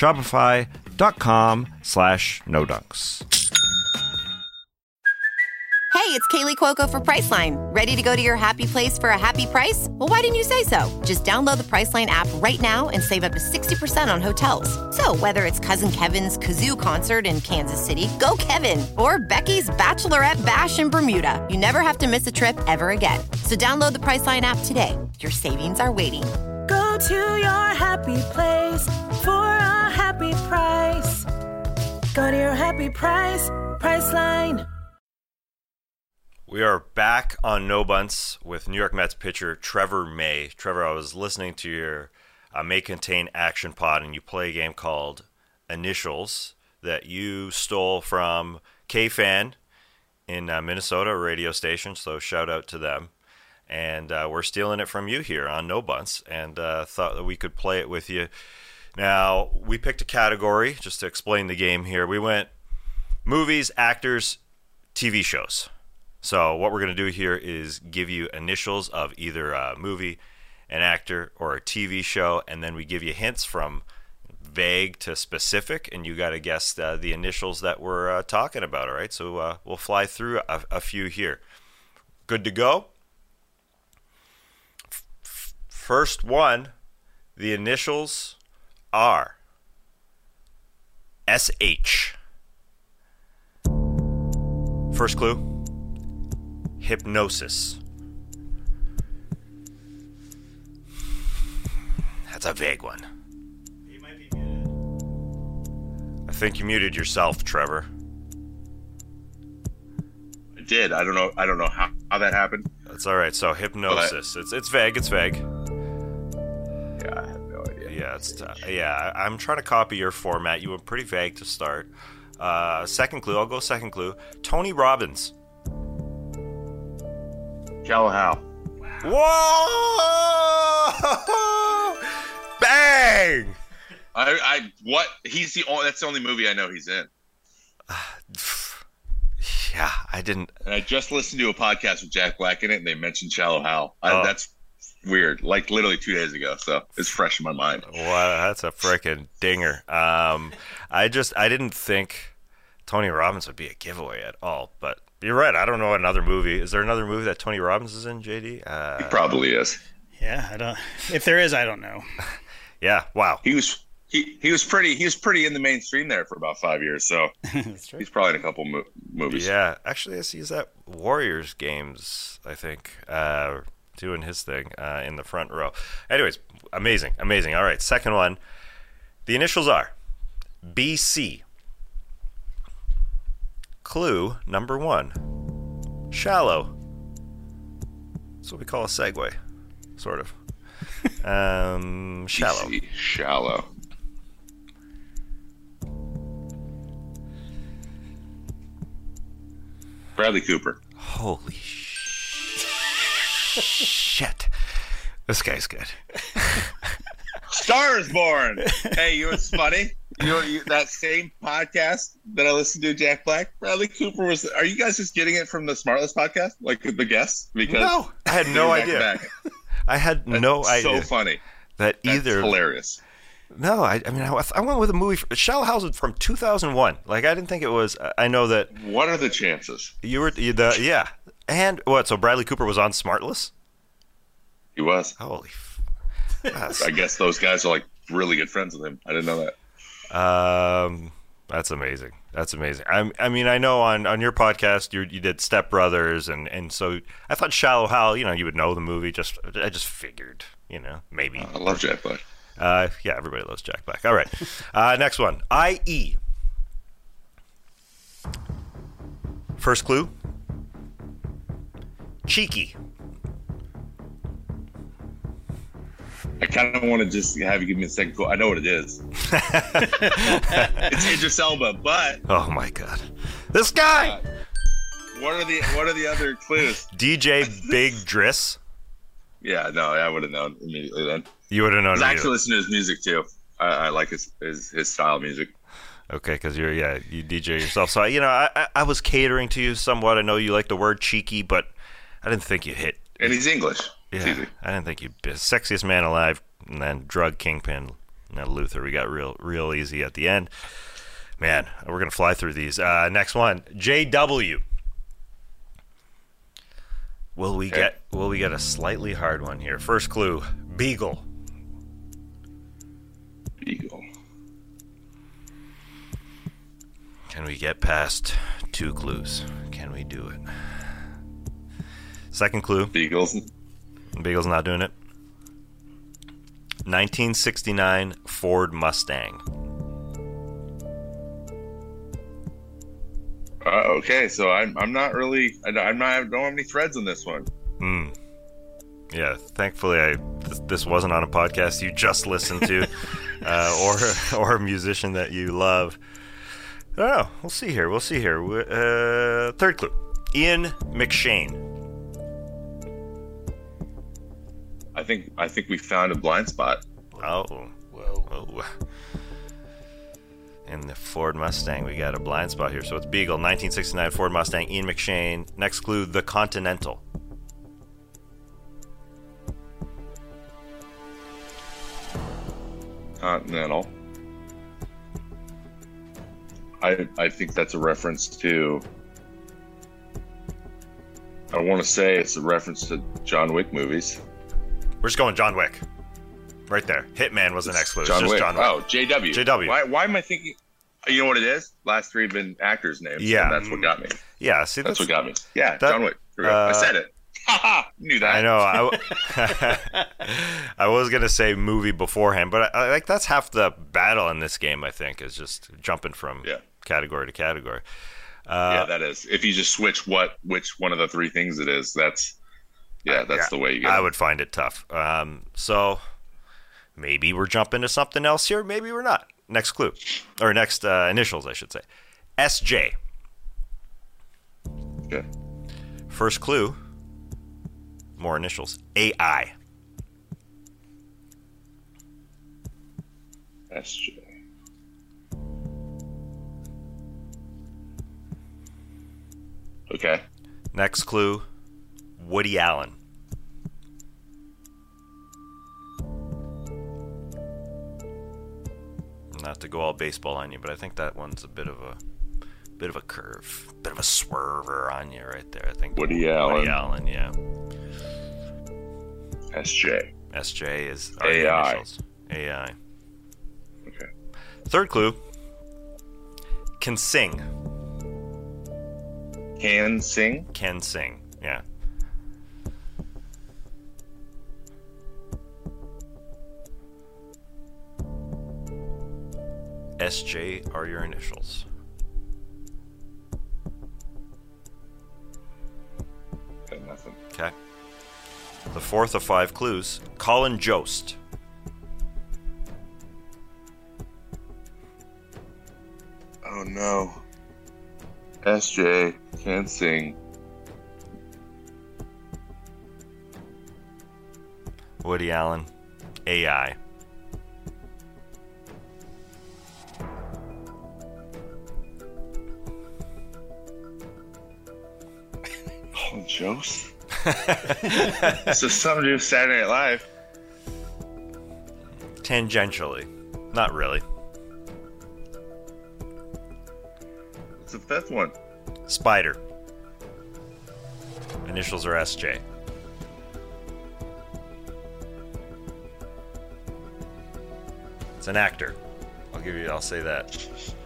Shopify.com slash no dunks. Hey, it's Kaylee Cuoco for Priceline. Ready to go to your happy place for a happy price? Well, why didn't you say so? Just download the Priceline app right now and save up to sixty percent on hotels. So whether it's Cousin Kevin's Kazoo Concert in Kansas City, go Kevin, or Becky's Bachelorette Bash in Bermuda, you never have to miss a trip ever again. So download the Priceline app today. Your savings are waiting. Go to your happy place for a happy price. Go to your happy price, Priceline. We are back on No Bunts with New York Mets pitcher Trevor May. Trevor, I was listening to your uh, May Contain Action Pod, and you play a game called Initials that you stole from K-Fan in uh, Minnesota, a radio station, so shout out to them. And uh, we're stealing it from you here on No Bunts, and uh, thought that we could play it with you. Now, we picked a category, just to explain the game here. We went movies, actors, T V shows. So what we're going to do here is give you initials of either a movie, an actor, or a T V show, and then we give you hints from vague to specific, and you got to guess uh, the initials that we're uh, talking about, all right? So uh, we'll fly through a, a few here. Good to go? F- first one, the initials are S H. First clue. Hypnosis. That's a vague one. You might be muted. I think you muted yourself, Trevor. I did. I don't know. I don't know how, how that happened. That's all right. So hypnosis. But, it's it's vague. It's vague. Yeah, I have no idea. Yeah, it's t- yeah. I'm trying to copy your format. You were pretty vague to start. Uh, second clue. I'll go second clue. Tony Robbins. Callahal. Whoa! Bang! I, I, what? He's the only. That's the only movie I know he's in. Yeah, I didn't. And I just listened to a podcast with Jack Black in it, and they mentioned Shallow Hal. I, Oh. That's weird. Like literally two days ago, so it's fresh in my mind. Wow, that's a freaking dinger. Um, I just I didn't think Tony Robbins would be a giveaway at all, but you're right. I don't know another movie. Is there another movie that Tony Robbins is in, J D? Uh, He probably is. Yeah, I don't. If there is, I don't know. Yeah. Wow. He was he he was pretty he was pretty in the mainstream there for about five years. So That's true. he's probably in a couple mo- movies. Yeah. Actually, I see he's at Warriors games, I think, uh, doing his thing uh, in the front row. Anyways, amazing. Amazing. All right. Second one. The initials are B C. Clue number one. Shallow. That's what we call a segue, sort of. Um, shallow. B C, shallow. Bradley Cooper. Holy sh- shit. This guy's good. Star is Born. Hey, you know what's funny? You know you, that same podcast that I listened to, Jack Black. Bradley Cooper was. Are you guys just getting it from the Smartless podcast, like the guests? Because No, I had no back to idea. back. I had That's no so idea funny. that That's either. hilarious. No, I, I mean, I, I went with a movie. Shallow House was from two thousand one. Like, I didn't think it was. I know that What are the chances? you were you, the yeah. And what? So Bradley Cooper was on Smartless. He was. Holy. F- that's, I guess those guys are like really good friends with him. I didn't know that. Um, that's amazing. That's amazing. I, I mean, I know on, on your podcast you you did Step Brothers, and, and so I thought Shallow Hal, you know, you would know the movie. Just I just figured, you know, maybe. I love Jack Black. Uh, yeah, everybody loves Jack Black. All right, uh, next one. I E. First clue. Cheeky. I kind of want to just have you give me a second clue. I know what it is. It's Idris Elba, but Oh my God, this guy. what are the what are the other clues? D J Big Driss. Yeah, no, I would have known immediately then. You would have known. I immediately. actually listen to his music too. I, I like his, his his style of music. Okay, because you're yeah you D J yourself. So you know I, I I was catering to you somewhat. I know you like the word cheeky, but I didn't think you'd hit. And he's English. It's Yeah, easy. I didn't think you'd be sexiest man alive, and then drug kingpin. And then Luther, we got real real easy at the end. Man, we're gonna fly through these. Uh, next one, J W. Will we Okay. get will we get a slightly hard one here? First clue, Beagle. Eagle. Can we get past two clues? Can we do it? Second clue, Beagles. Beagle's not doing it. nineteen sixty-nine Ford Mustang. Uh, okay, so I'm I'm not really I, I'm not I don't have any threads on this one. Hmm. Yeah, thankfully, I th- this wasn't on a podcast you just listened to, uh, or or a musician that you love. I don't know. We'll see here. We'll see here. Uh, third clue: Ian McShane. I think I think we found a blind spot. Oh, whoa, whoa. In the Ford Mustang, we got a blind spot here. So it's Beagle, nineteen sixty-nine Ford Mustang, Ian McShane. Next clue: The Continental. Continental. I I think that's a reference to. I want to say it's a reference to John Wick movies. We're just going John Wick. Right there. Hitman was the next clue. It's John just Wick. John Wick. Oh, J W. J W. Why, why am I thinking? You know what it is? Last three have been actors' names. Yeah. and that's what got me. Yeah, see, That's that's, what got me. Yeah, that- John Wick. Here we go. I uh, said it. Haha, knew that. I know. I, I was gonna say movie beforehand, but I, I like that's half the battle in this game. I think is just jumping from Yeah. category to category. yeah, Uh, that is. If you just switch what which one of the three things it is, that's yeah, that's yeah, the way you get I it. would find it tough. Um, so maybe we're jumping to something else here. Maybe we're not. Next clue, or next uh, initials, I should say. S J. Okay. First clue. More initials. A I. S J. Okay. Next clue. Woody Allen. Not to go all baseball on you, but I think that one's a bit of a bit of a curve, bit of a swerver on you right there. I think Woody Woody Allen. Allen, yeah. S J. S J is our A I. initials. A I. Okay. Third clue. Can sing. Can sing. Can sing. Yeah. S J are your initials. Okay, nothing. Okay. The fourth of five clues. Colin Jost. Oh no. S J can sing. Woody Allen. A I. Colin Jost? So something to do with Saturday Night Live. Tangentially. Not really. What's the fifth one? Spider. Initials are S J. It's an actor. I'll give you, I'll say that.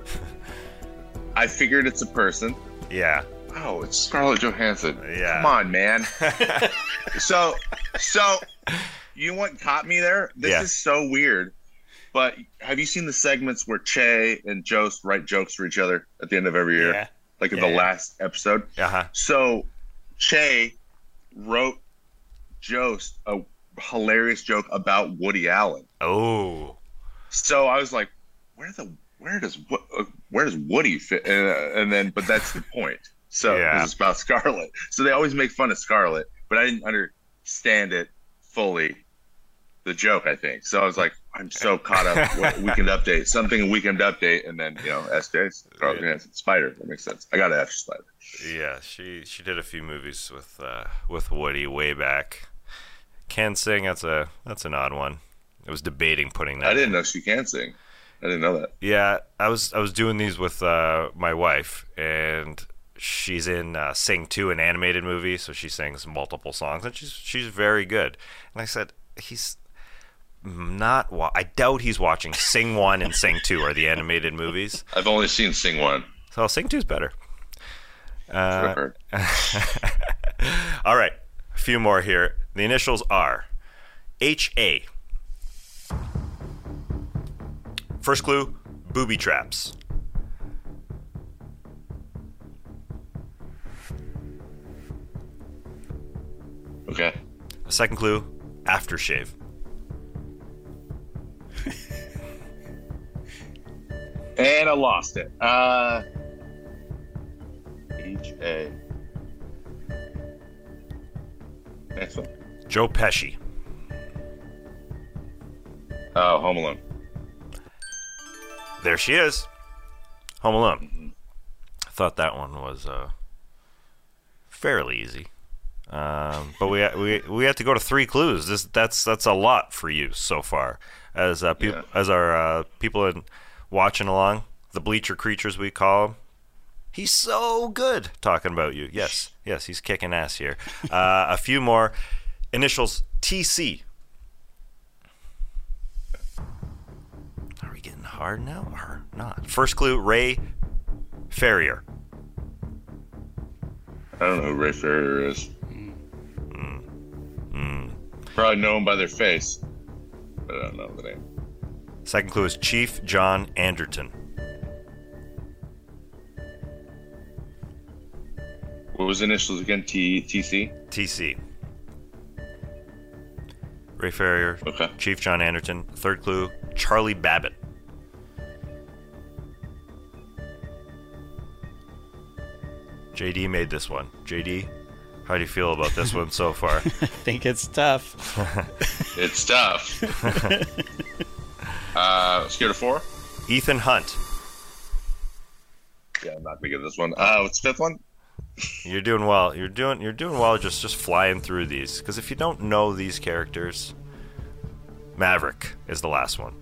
I figured it's a person. Yeah. Oh, it's Scarlett Johansson. Yeah. Come on, man. so, so, you know what caught me there? This Yeah. is so weird. But have you seen the segments where Che and Jost write jokes for each other at the end of every year? Yeah. Like in Yeah, the yeah. last episode? Uh-huh. So, Che wrote Jost a hilarious joke about Woody Allen. Oh. So I was like, where the where does Wo- uh, where does Woody fit? Uh, and then, but that's the point. So Yeah. it's about Scarlett. So they always make fun of Scarlett, but I didn't understand it fully. The joke, I think. So I was like, I'm so caught up. What- Weekend Update, something Weekend Update, and then you know S J, Scarlett Yeah. Johansson, Spider. That makes sense. I got to after Spider. Yeah, she she did a few movies with uh, with Woody way back. Can sing, that's a that's an odd one. I was debating putting that I didn't in. know she can sing. I didn't know that. Yeah, I was I was doing these with uh, my wife, and she's in uh, Sing two, an animated movie, so she sings multiple songs, and she's she's very good. And I said, he's not. Wa- I doubt he's watching Sing one and Sing two are the animated movies. I've only seen Sing One. So Sing two's better. That's what Uh, I've heard. all right, a few more here. The initials are H A. First clue, booby traps. Okay. Second clue, aftershave. And I lost it. Uh, H A. Next one. Joe Pesci. Oh, Home Alone. There she is. Home Alone. I thought that one was uh, fairly easy. Um, but we we we had to go to three clues. This that's that's a lot for you so far. As uh, peop- Yeah. as our uh, people in watching along, the bleacher creatures we call him. He's so good talking about you. Yes, yes, he's kicking ass here. Uh, a few more initials. T C. Are we getting hard now or not? First clue, Ray Ferrier. I don't know who Ray Ferrier is. Probably know him by their face, but I don't know the name. Second clue is Chief John Anderton. What was the initials again? T T C. T C. Ray Ferrier. Okay. Chief John Anderton. Third clue, Charlie Babbitt. J D made this one. J D, how do you feel about this one so far? I think it's tough. It's tough. uh, scared of four? Ethan Hunt. Yeah, I'm not gonna get this one. Uh, what's the fifth one? You're doing well. You're doing you're doing well just just flying through these, because if you don't know these characters, Maverick is the last one.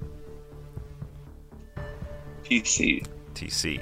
T C. T C.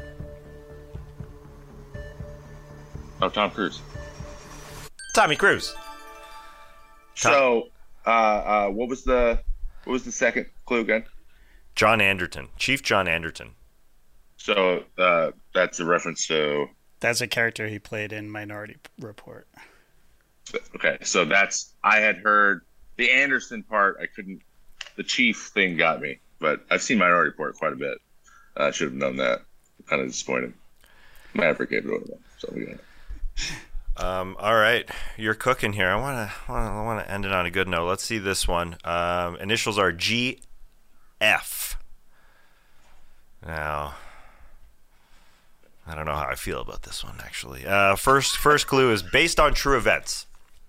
Oh, Tom Cruise. Tommy Cruise. So Uh, uh, what was the what was the second clue again? John Anderton, Chief John Anderton. So uh, that's a reference to. That's a character he played in Minority Report. Okay, so that's I had heard the Anderson part. I couldn't. The Chief thing got me, but I've seen Minority Report quite a bit. I uh, should have known that. Kind of disappointed. Maverick gave it away. So yeah. Um, all right, you're cooking here. I want to I want to end it on a good note. Let's see this one. Um, initials are G F. Now, I don't know how I feel about this one actually. Uh, first first clue is based on true events.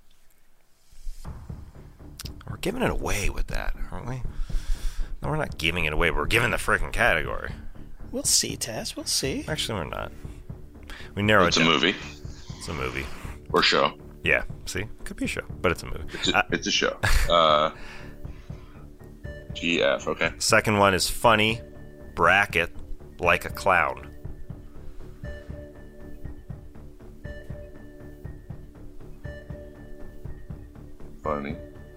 We're giving it away with that, aren't we? No, we're not giving it away. We're giving the freaking category. We'll see, Tess. We'll see. Actually, we're not. We narrowed It's it a down. movie It's a movie. or show. Yeah, see? Could be a show, but it's a movie. It's a, Uh, it's a show. Uh, G F. Okay. second one is funny, bracket, like a clown. Funny.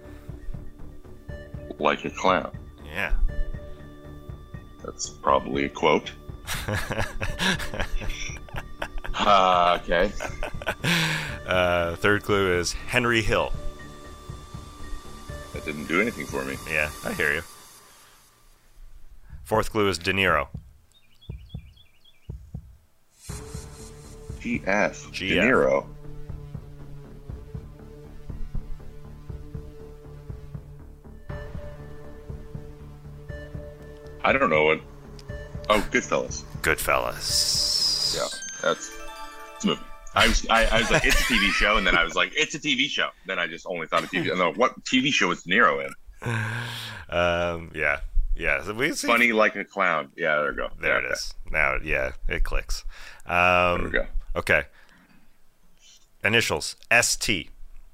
Like a clown. Yeah. That's probably a quote. uh, okay. Uh, third clue is Henry Hill. That didn't do anything for me. Yeah, I hear you. Fourth clue is De Niro. G F. G De F. Niro. I don't know what. Oh, Goodfellas. Goodfellas. Yeah, that's it's a movie. I was, I, I was like, it's a T V show, and then I was like, it's a T V show. Then I just only thought of T V. No, what T V show is De Niro in? Um, yeah. Yeah. So we see. Funny like a clown. Yeah, there we go. There Yeah, it is. Now, yeah, it clicks. There Um, we go. okay. Initials S T.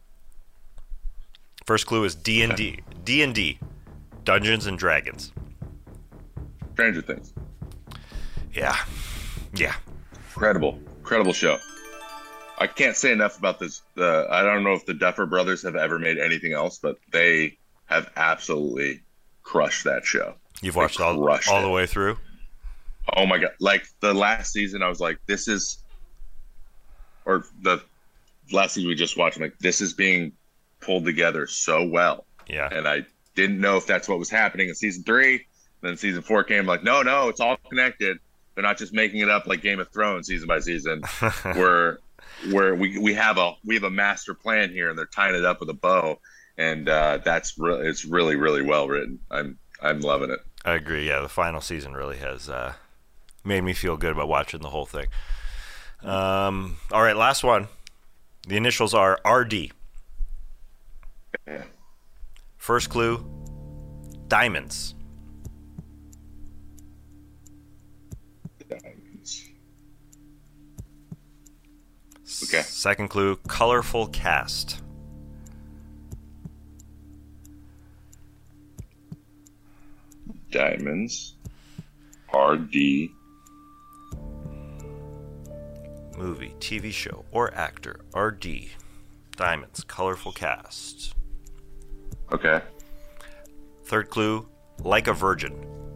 First clue is D and D. D and D. Dungeons and Dragons. Stranger Things. Yeah. Yeah. Incredible, incredible show. I can't say enough about this. Uh, I don't know if the Duffer Brothers have ever made anything else, but they have absolutely crushed that show. You've They watched all, crushed all it. the way through? Oh my god! Like the last season, I was like, "This is," or the last season we just watched. I'm like, "This is being pulled together so well." Yeah. And I didn't know if that's what was happening in season three. Then season four came. Like, no, no, it's all connected. They're not just making it up like Game of Thrones season by season. where where we we have a we have a master plan here, and they're tying it up with a bow, and uh, that's re- it's really really well written. I'm I'm loving it. I agree. Yeah, the final season really has uh, made me feel good about watching the whole thing. Um, all right, last one. The initials are R D. Yeah. First clue, diamonds. Diamonds. Okay. Second clue, colorful cast. Diamonds. R D. Movie, T V show, or actor. R D. Diamonds, colorful cast. Okay. Third clue, like a virgin.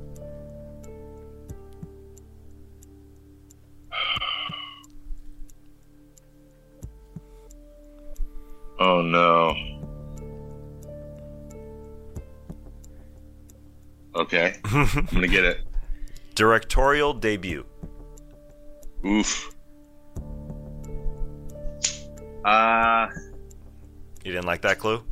Oh no. Okay. I'm gonna get it. Directorial debut. Oof. Uh You didn't like that clue?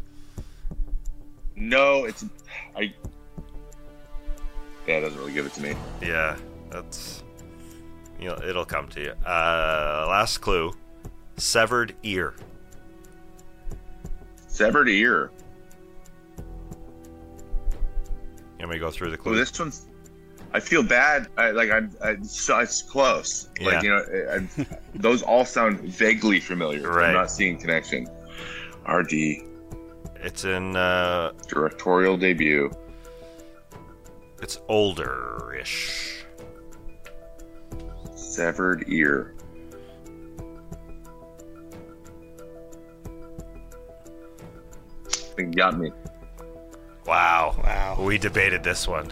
no, it's I Yeah, it doesn't really give it to me. Yeah, that's, you know, it'll come to you. Uh, last clue, severed ear. Severed ear. You want me to go through the Ooh, clues? this one's I feel bad. I, like I'm, I, so it's close. Yeah. Like you know, I, I, those all sound vaguely familiar. Right. I'm not seeing connection. R D It's in, uh, directorial debut. it's older-ish. Severed ear. It got me. Wow. Wow. We debated this one.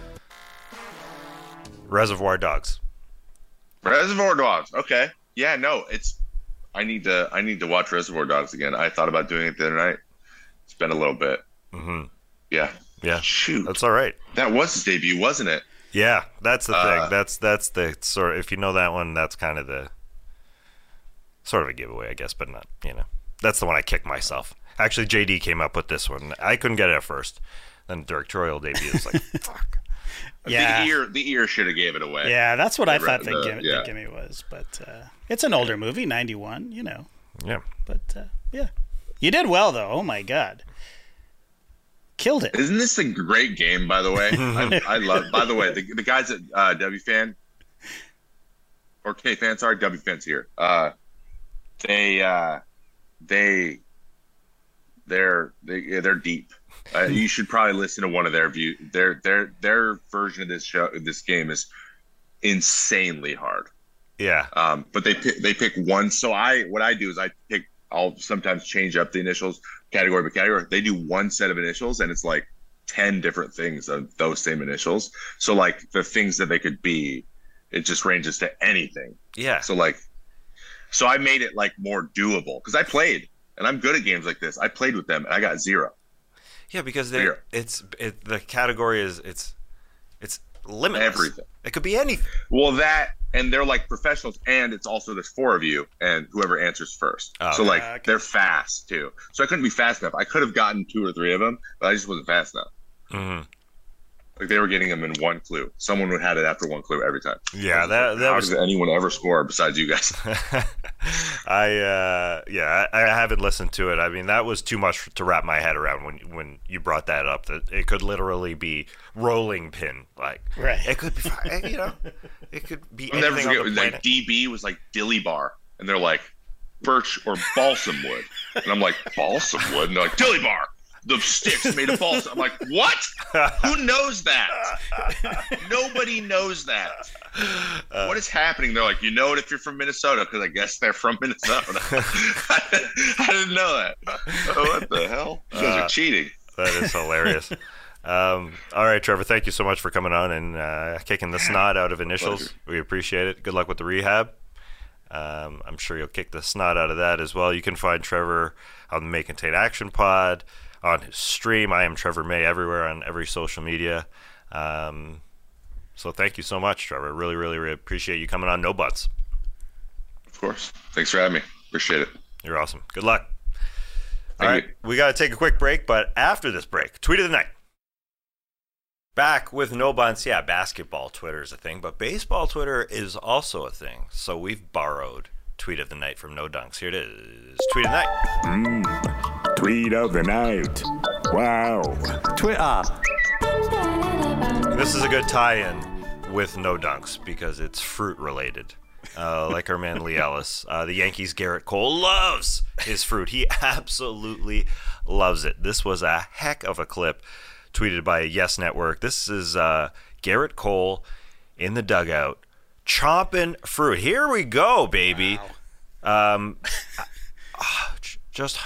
Reservoir Dogs. Reservoir Dogs. Okay. Yeah, no, it's I need to I need to watch Reservoir Dogs again. I thought about doing it the other night. It's been a little bit. Mm-hmm. Yeah. Yeah. Shoot. That's all right. That was his debut, wasn't it? Yeah, that's the Uh, thing. That's that's the sort of, if you know that one, that's kind of the sort of a giveaway, I guess, but not, you know. That's the one I kicked myself. Actually, J D came up with this one. I couldn't get it at first. Then directorial debut was like, fuck. Yeah. The ear the ear should have gave it away. Yeah, that's what I The- thought the, the- gimme, yeah. the gimme was. But uh, it's an older movie, ninety-one, you know. Yeah. But, uh, yeah. You did well, though. Oh, my God. Killed it. Isn't this a great game, by the way? I, I love. By the way, the, the guys at uh, W Fan or K Fan, sorry, W Fan's here. Uh, they, uh, they, they're they, they're deep. Uh, you should probably listen to one of their view. Their their their version of this show, this game is insanely hard. Yeah. Um, but they pick, they pick one. So I what I do is I pick. I'll sometimes change up the initials category by category. They do one set of initials, and it's like ten different things of those same initials. So like the things that they could be, it just ranges to anything. Yeah. So like, so I made it like more doable because I played, and I'm good at games like this. I played with them, and I got zero. Yeah, because they Zero. it's it, the category is it's it's limitless. Everything. It could be anything. Well, that and they're like professionals, and it's also there's four of you, and whoever answers first. Oh, so okay. like Okay. they're fast too. So I couldn't be fast enough. I could have gotten two or three of them, but I just wasn't fast enough. Mm-hmm. Like they were getting them in one clue. Someone would have it after one clue every time. Yeah, that that How was does anyone ever score besides you guys? I uh, yeah, I, I haven't listened to it. I mean, that was too much to wrap my head around when when you brought that up. That it could literally be rolling pin, like Right. it could be, you know, it could be I'll never anything forget. on the Like planet. D B was like dilly bar, and they're like birch or balsam wood, and I'm like balsam wood, and they're like dilly bar. The sticks made of balsam. I'm like, what? Who knows that? Nobody knows that. Uh, what is happening? They're like, you know it if you're from Minnesota, because I guess they're from Minnesota. I didn't know that. Oh, what the hell? You guys Uh, are cheating. That is hilarious. Um, all right, Trevor, thank you so much for coming on and uh, kicking the snot out of initials. Pleasure. We appreciate it. Good luck with the rehab. Um, I'm sure you'll kick the snot out of that as well. You can find Trevor on the May Contain Action Pod, on his stream. I am Trevor May everywhere on every social media. Um, so thank you so much, Trevor. Really, really, really appreciate you coming on No Butts. Of course. Thanks for having me. Appreciate it. You're awesome. Good luck. All Thank right, you. we got to take a quick break, but after this break, tweet of the night. Back with No Bunts. Yeah, basketball Twitter is a thing, but baseball Twitter is also a thing. So we've borrowed tweet of the night from No Dunks. Here it is. Tweet of the night. Mm, tweet of the night. Wow. Twitter. This is a good tie-in with No Dunks because it's fruit related. Uh, like our man Lee Ellis. Uh, the Yankees' Garrett Cole loves his fruit. He absolutely loves it. This was a heck of a clip tweeted by Yes Network. This is uh, Garrett Cole in the dugout chomping fruit. Here we go, baby. Wow. Um, uh, just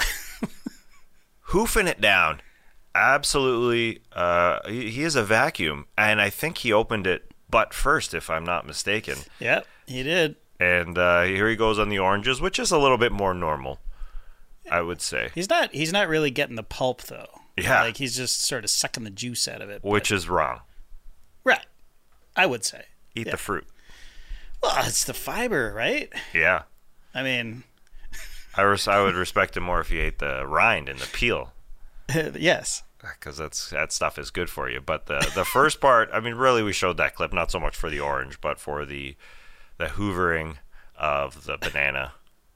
hoofing it down. Absolutely. Uh, he, he is a vacuum, and I think he opened it butt first, if I'm not mistaken. Yep, he did. And uh, here he goes on the oranges, which is a little bit more normal, I would say. He's not. He's not really getting the pulp though. Yeah. Like he's just sort of sucking the juice out of it. Which but, is wrong. right. I would say. Eat Yeah. the fruit. Well, it's the fiber, right? Yeah. I mean, I, res- I would respect him more if he ate the rind and the peel, yes. because that's that stuff is good for you. But the the first part, I mean, really, we showed that clip not so much for the orange, but for the the hoovering of the banana.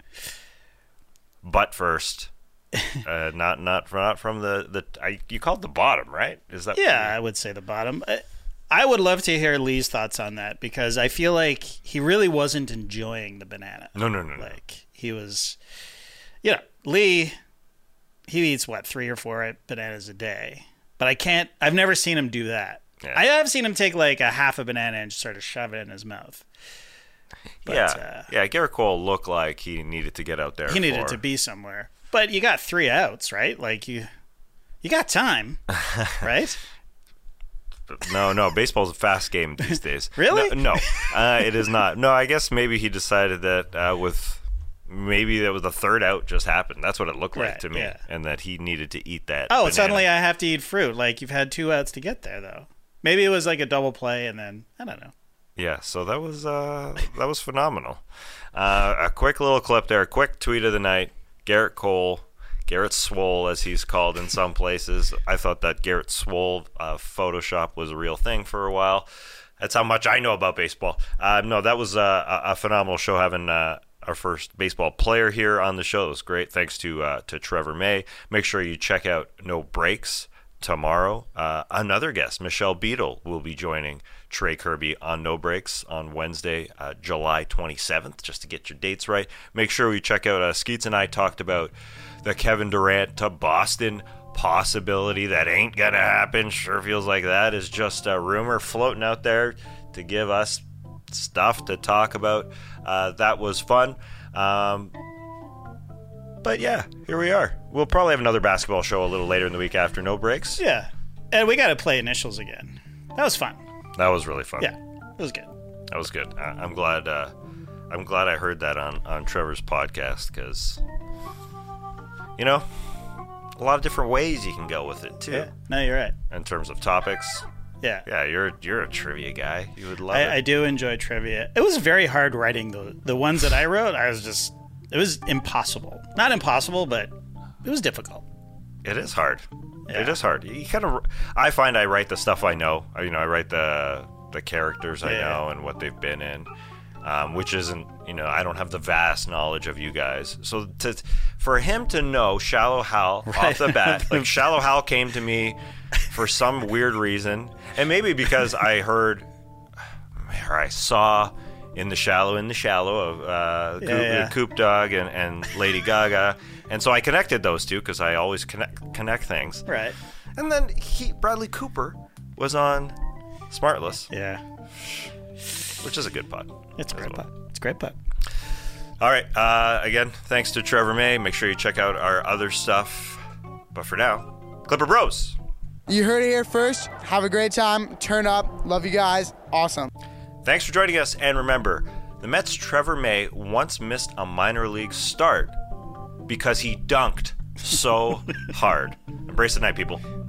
Butt first, uh, not not not from the the. I, you called the bottom, right? Is that Yeah, I would say the bottom. I, I would love to hear Lee's thoughts on that because I feel like he really wasn't enjoying the banana. No, no, no, no. Like he was, you know, Lee. He eats what three or four bananas a day, but I can't. I've never seen him do that. Yeah. I have seen him take like a half a banana and just sort of shove it in his mouth. But, yeah, uh, yeah. Garrett Cole looked like he needed to get out there. he needed for- to be somewhere. But you got three outs, right? Like you, You got time, right? No, no. Baseball's a fast game these days. Really? No, no uh, it is not. No, I guess maybe he decided that uh, with maybe that was the third out just happened. That's what it looked like Right, to me, yeah. and that he needed to eat that. Oh, banana. suddenly I have to eat fruit. Like you've had two outs to get there, though. Maybe it was like a double play, and then I don't know. Yeah, so that was uh, that was phenomenal. Uh, a quick little clip there, a quick tweet of the night. Garrett Cole, Garrett Swole, as he's called in some places. I thought that Garrett Swole uh, Photoshop was a real thing for a while. That's how much I know about baseball. Uh, no, that was uh, a, a phenomenal show having uh, our first baseball player here on the show. It was great. Thanks to uh, to Trevor May. Make sure you check out No Breaks tomorrow. Uh, another guest, Michelle Beadle, will be joining Trey Kirby on No Breaks on Wednesday, uh, July twenty-seventh, just to get your dates right. Make sure we check out, uh, Skeets and I talked about the Kevin Durant to Boston possibility. That ain't gonna happen. Sure feels like that is just a rumor floating out there to give us stuff to talk about. Uh, that was fun. Um, but yeah, here we are. We'll probably have another basketball show a little later in the week after No Breaks. Yeah, and we got to play initials again. That was fun. That was really fun. Yeah, it was good. That was good. I- I'm glad. Uh, I'm glad I heard that on, on Trevor's podcast because, you know, a lot of different ways you can go with it too. Yeah, no, you're right. In terms of topics. Yeah, Yeah, you're you're a trivia guy. You would love I, it. I do enjoy trivia. It was very hard writing the the ones that I wrote. I was just, it was impossible. Not impossible, but it was difficult. It is hard. Yeah. It is hard. You kind of. I find I write the stuff I know. You know, I write the the characters I Yeah. know and what they've been in, um, which isn't. You know, I don't have the vast knowledge of you guys. So to for him to know Shallow Hal off the bat, like Shallow Hal came to me for some weird reason, and maybe because I heard or I saw in the Shallow in the Shallow of uh, Yeah, Coop, yeah. Coop Dog and, and Lady Gaga. And so I connected those two because I always connect connect things. Right. And then he Bradley Cooper was on Smartless, Yeah. which is a good pod. It's a as great well. putt. It's a great putt. All right. Uh, again, thanks to Trevor May. Make sure you check out our other stuff. But for now, Clipper Bros. You heard it here first. Have a great time. Turn up. Love you guys. Awesome. Thanks for joining us. And remember, the Mets' Trevor May once missed a minor league start because he dunked so hard. Embrace the night, people.